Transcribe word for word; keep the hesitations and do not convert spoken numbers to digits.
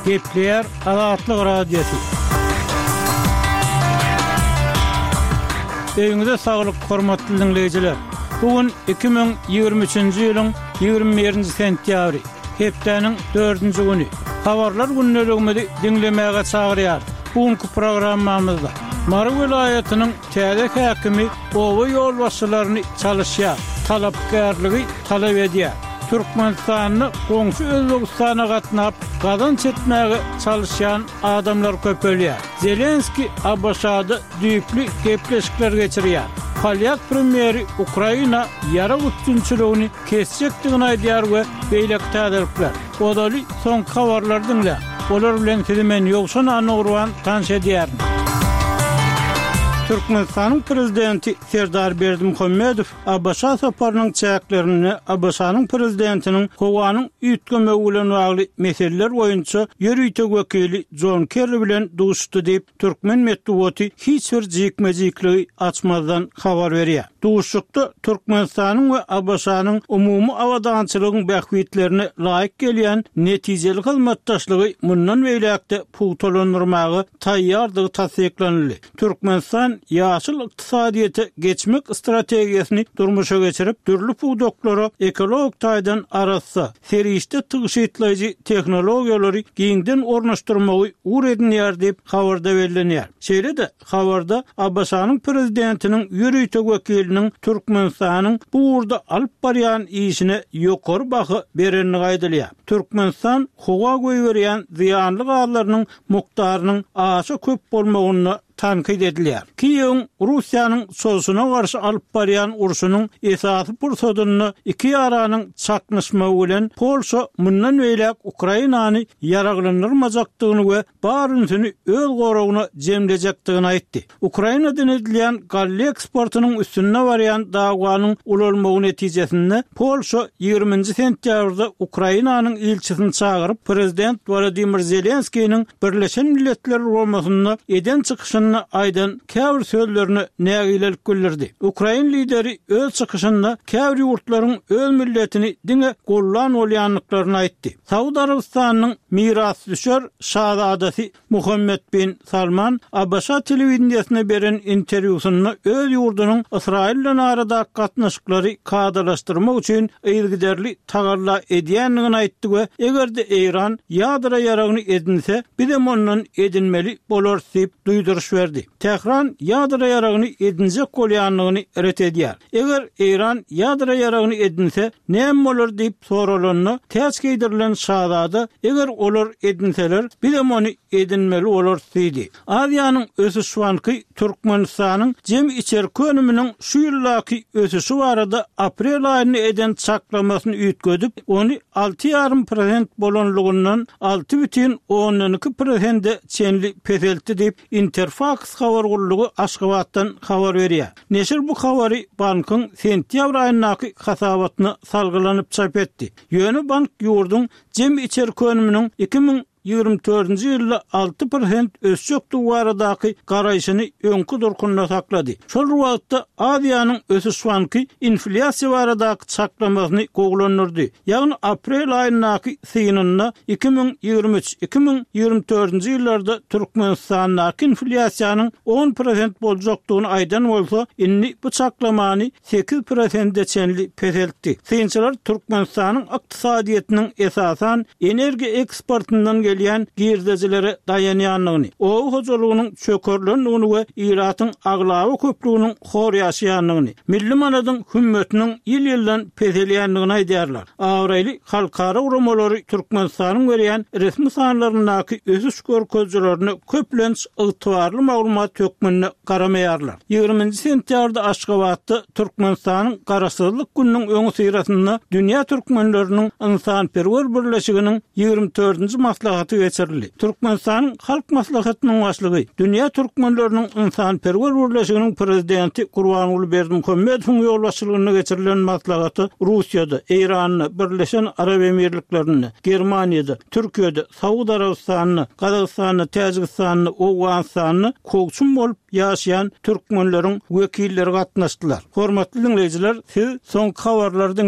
Gepleyer Azatlyk Radiosu. Öňüňizde saglyk, hormatly dinleyijiler. Bugün iki bin ýygrimi üçinji ýylyň ýygrimi birinji sentýabry, hepdeniň dördünji güni. Habarlar günneligimizi dinlemäge çagyrýar. Bugünkü programmamyzda Mary vilayatynyň täze häkimi owa ýol başçylaryny çalışýar, talapkärligi talap edýär. Türkmenistanyny goňşy Özbegistana gatnap gadan çetmäge çalışýan adamlar köpelýär. Zelenski Abbaşady düýpli gepleşikler geçirýär. Polyak premieri Ukraina ýara üçinçiligini kesjekdigini aýdýar we beýlek täzelikler. Odaly soň habarlar dinle. Olar bilen men ýoksan anagurwan tanş edýär. Türkmenistanyň prezidenti Serdar Berdimuhammedow Abbaşa saparynyň çäklerini Abbaşanyň prezidentiniň howanyň üýtgeme bilen bagly meseleler boýunça ýerüýtek wekili John Kerry bilen duşdy diýip Türkmen medeniýeti hiç bir jekmejikli açmazdan habar berýär. Duşukda Türkmenistanyň we Abbaşanyň umumy awadançylygyň bähwitlerini laýyk gelýän netijeli hyzmatdaşlygy mundan beýlekde pultolandyrmagy taýýardygy tasdiklandy. Türkmenistan ýaşyl ykdysadyýete geçmek strategiýasyny durmuşa geçirip türlü puwdoklara ekologik taýdan arasy serişde tygyş etleýäji tehnologiýalary giňden ornaşdyrmagy uredinýär diýip habarda bellenýär. Şeýle-de habarda Abbaşanyň prezidentiniň ýürüýtek wekiliniň Türkmenistanyň bu urda alyp barýan işine ýokary bahy berenini gaýdylýar. Türkmenistan howa goýberýän ziýanly gazlarynyň mukdarynyň aşy köp bolmagyny tankid edilýär. Kiýeň Russiýanyň sözüne garşy alyp barýan urşunyň esasy pursadyny iki ýaranyň çaknyşmagy bilen Polşa mundan beýlek Ukrainany ýaraglandyrmajakdygyny we barynsyny öz goragyna jemlejekdigini aýtdy. Ukrainadan edilýän galli eksportynyň üstünde barýan dagwanyň ulanmagy netijesinde Polşa ýygrimiňji sentýabrda Ukrainanyň elçisini çagyryp prezident Volodymyr Zelenskiýiň Birleşen Milletler Romasyna eden çykyşyny aýdan käbir sözlerini nägilelik bildirdi. Ukraina lideri öz çykyşynda käbir ýurtlaryň öz milletini diňe gollan bolýanlyklaryny aýtdy. Saud Arabistanyň miras düşer şahzadasy Muhammed bin Salman Abbaşa telewizionuna beren interwýusynda öz ýurdunyň Israil bilen arada gatnaşyklary kadalaşdyrmak üçin ýygyderli tagalla edýänligini aýtdy we egerde Iran ýadra ýaragyny edinse, bizem ondan edinmeli bolar diýip duýduruş berdi. Tehran ýadra ýaragyny edinjek bolýanlygyny ret edýär. Eger Iran ýadra ýaragyny edinse, näme bolar diýip soralanyny täç geýdirilen şahzada, eger olar edinseler, bizem ony edinmeli bolar diýdi. Aziýanyň ösüşwanky Türkmenistanyň jem içerki önüminiň şu ýyllaky ösüşi barada aprel aýyny eden çaklamasyny üýtgedip, ony alty ýarym prosent bolanlygyndan alty бүтүн oňdan iki prosentde çenli peseltdi diýip Interfax habar gurulugy Aşgabatdan habar berýär. Neşir bu habary bankyň sentýabr aýyndaky hasabatyna salgylanyp çap etdi. Ýöne bank ýurduň jem içerki önüminiň iki bin ýygrimi dördünji ýylda alty prosent ösjekdigi baradaky garaýşyny öňkü durkunna saklady. Şol wagtda Aziýanyň ösüşwanky inflasiýa baradaky çaklamasyny goglanyrdy. Ýagny aprel aýyndaky synyna iki bin ýygrimi üç iki bin ýygrimi dördünji ýyllarda Türkmenistanyň inflasiýanyň on prosent boljakdygyny aýdan bolsa, inni bu çaklamany sekiz prosentde çenli peseltdi. Synçylar Türkmenistanyň ykdysadyýetiniň esasan energiýa eksportyndan gelýän girdejilere dayanýanlygyny, ow hojalygynyň çökerlendigini we iratyň aglawy köplüğiniň hor ýaşaýanlygyny, milli manadyň hümmetiniň ýyl-ýyldan peselýänligini aýdýarlar. Awraýly halkara uramalary Türkmenistanyň berýän resmi sanlaryndaky ösüş görkezjilerini köplenç ygtybarly maglumat tökmenine garamaýarlar. ýygrimiňji sentýabrda Aşgabatda Türkmenistanyň garaşsyzlyk gününiň öňü syrasynda dünýä türkmenleriniň ynsanperwer birleşiginiň ýygrimi dördünji maslahaty geçirildi. Türkmenistanyň halk maslahatynyň başlygy, dünýä türkmenleriniň ynsanperwer birleşiginiň prezidenti Gurbanuly Berdimuhammedowyň ýol başçylygyna geçirilen maslahaty Russiýada, Iranda, Birleşen Arab Emirliklerini, Germaniýada, Türkiýede, Saud Arabistanyny, Gazagystanyny, Täjikistanyny, Owganystanyny kogçun bolup ýaşaýan türkmenleriň wekilleri gatnaşdylar. Hormatly dinleyijiler, siz soň habarlardan